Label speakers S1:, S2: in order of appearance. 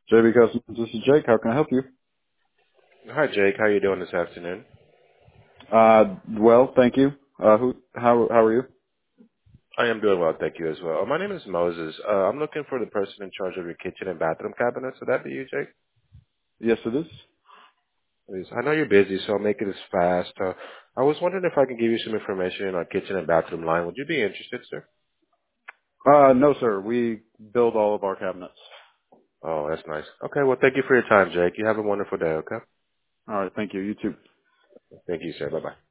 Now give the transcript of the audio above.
S1: JB Customs, this is Jake. How can I help you?
S2: Hi, Jake. How you doing this afternoon?
S1: Well, thank you. How are you?
S2: I am doing well, thank you as well. My name is Moses. I'm looking for the person in charge of your kitchen and bathroom cabinets. Would that be you, Jake?
S1: Yes, it is.
S2: Please. I know you're busy, so I'll make it as fast. I was wondering if I can give you some information on our kitchen and bathroom line. Would you be interested, sir?
S1: No, sir. We build all of our cabinets.
S2: Oh, that's nice. Okay, well, thank you for your time, Jake. You have a wonderful day, okay?
S1: All right. Thank you. You too.
S2: Thank you, sir. Bye-bye.